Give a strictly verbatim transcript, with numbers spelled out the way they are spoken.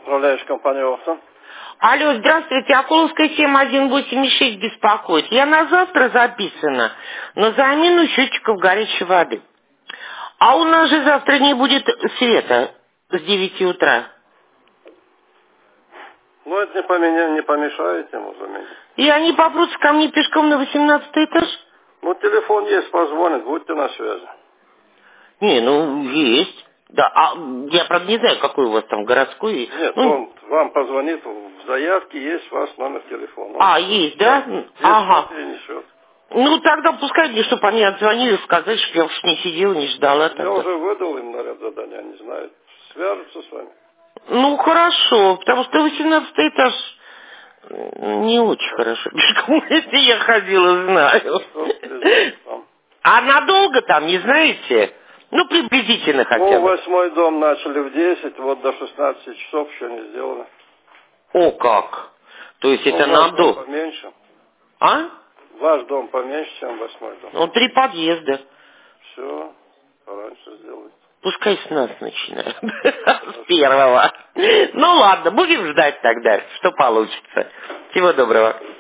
Управляющая компания «Овсон». Алло, здравствуйте, Окуловская семь один восемь шесть беспокоит. Я на завтра записана на замену счетчиков горячей воды. А у нас же завтра не будет света с девяти утра. Ну, это не, поменя... не помешает ему заменить. И они попрутся ко мне пешком на восемнадцатый этаж? Ну, телефон есть, позвонит, будьте на связи. Не, ну, есть. Да, а я, правда, не знаю, какой у вас там городской. Нет, Ну, он вам позвонит, в заявке есть ваш номер телефона. Он а, есть, да? здесь Ага. перенесет. Ну, тогда пускай мне, чтобы они отзвонили, сказать, что я уж не сидела, не ждала Я тогда. уже выдал им наряд задания, они знают. Свяжутся с вами. Ну, хорошо, потому что восемнадцатый этаж не очень хорошо. Пешком, если я ходила, знаю. Что приезжайте там. А надолго там, не знаете? Ну, приблизительно хотя Ну, бы. восьмой дом начали в десять, вот до шестнадцати часов еще не сделано. О, как? То есть Ну, это ваш дом надолго? поменьше. А? Ваш дом поменьше, чем восьмой дом. Ну, три подъезда. Все, пораньше сделать. Пускай с нас начинают. С первого. Ну, ладно, будем ждать тогда, что получится. Всего доброго.